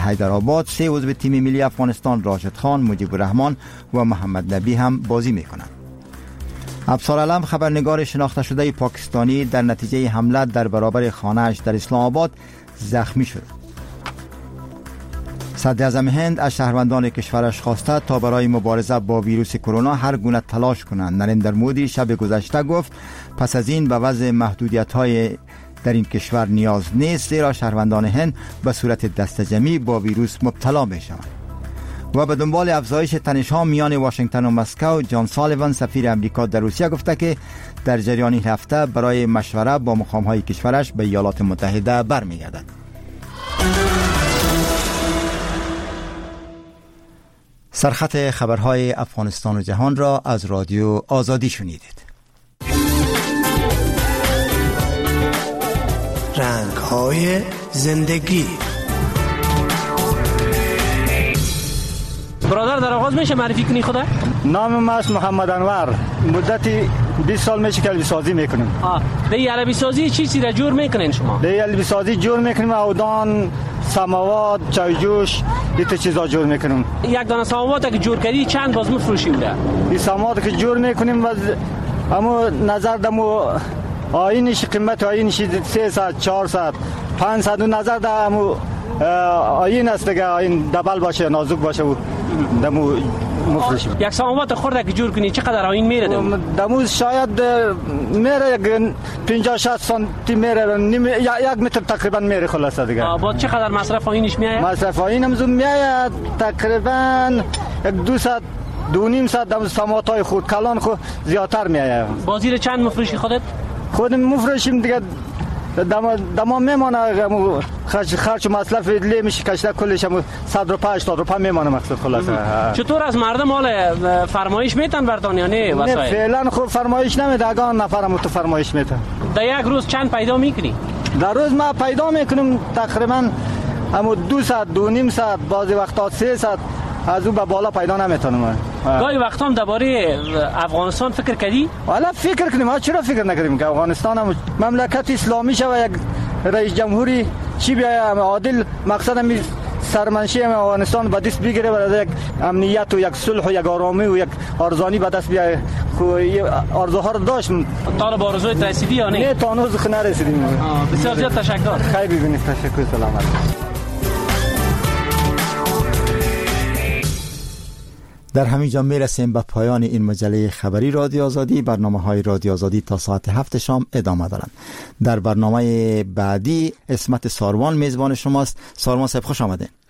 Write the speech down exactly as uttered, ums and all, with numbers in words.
حیدرآباد سه عضو تیم ملی افغانستان راشد خان، مجیب الرحمن و محمد نبی هم بازی میکنند. افسر علم خبرنگار شناخته شده پاکستانی در نتیجه حمله در برابر خانه‌اش در اسلام آباد زخمی شد. صدر اعظم هند از شهروندان کشورش خواسته تا برای مبارزه با ویروس کرونا هر گونه تلاش کنند. نریندر مودی شب گذشته گفت پس از این به وضع محدودیت‌های در این کشور نیاز نیست، زیرا شهروندان هند به صورت دسته‌جمعی با ویروس مبتلا می‌شوند. و به دنبال افزایش تنش‌ها میان واشنگتن و مسکو، جان سالیوان سفیر امریکا در روسیه گفته که در جریان این هفته برای مشوره با مقام‌های کشورش به ایالات متحده برمیگردد. سرخط خبرهای افغانستان و جهان را از رادیو آزادی شنیدید. رنگ‌های زندگی. برادر در آغاز میشه معرفی کنی خدا؟ نام من است محمد انور. مدتی بیست سال میشه که البی سازی میکنیم. آه دی البی سازی چی چی را جور میکنین شما؟ دی البی سازی جور میکنیم، اودان، سماوات، چای جوش، این چیزا جور میکنیم. یک دانه سماوات که جور کردی چند باز میفروشیم ده؟ این سماوات که جور میکنیم باز اما نظر دمو آینش قیمت آینش سیصد، چهارصد، پانصد و نظر دمو آین است دیگه، آین دبل باشه نازک باشه و دمو مفروشیم. یک سماوات خورده که جور کنی چقدر آین میره دمو؟ دمو شاید میره یک پنجاه شصت سانتی میره، نیم یک متر تقریبا میره خلاصه دیگه. با چقدر مصرف آینش میاد؟ مصرف آینم زوم میاد تقریبا یک دویست دو نیم صد دم سماواتای خود کلان خود زیادتر میاد. بازی چند مفروشی خودت؟ خودم مفروشیم دیگه، دما دما میمونه خرج خرج مصرف لی میشه کشته کلش هم صد روپیه هشتاد روپیه میمونه مقصد خلاصه. چطور از مردم مال فرمایش میتن بردان یا نه وسایل؟ نه فعلا خوب فرمایش نمیده، اگه نفرم تو فرمایش میته. در یک روز چند پیدا میکنی؟ در روز ما پیدا میکنیم تقریبا همو دویست دو نیم صد، بعضی وقتا سیصد، از اون به بالا پیدا نمیتونم. گاهی وقتا هم درباره افغانستان فکر کردی؟ والا فکر کنیم، ما چرا فکر نکردیم که افغانستان هم مملکت اسلامی شوه، یک رئیس جمهوری چی بیایم عادل، مقصد هم سرمنشی افغانستان به دست بگیره، برای یک امنیت و یک صلح و یک آرامی و یک ارزانی به دست بیاره. آرزوها رو داشتم. تا به آرزویت رسیدی یا نه؟ نه تا هنوز نرسیدیم. بسیار زیاد تشکر. خیلی ببینید، تشکر، سلامت. در همین جا می رسیم به پایان این مجله خبری رادیو آزادی. برنامه های رادیو آزادی تا ساعت هفت شام ادامه دارند. در برنامه بعدی اسمت ساروان میزبان شماست. ساروان صاحب خوش آمدین.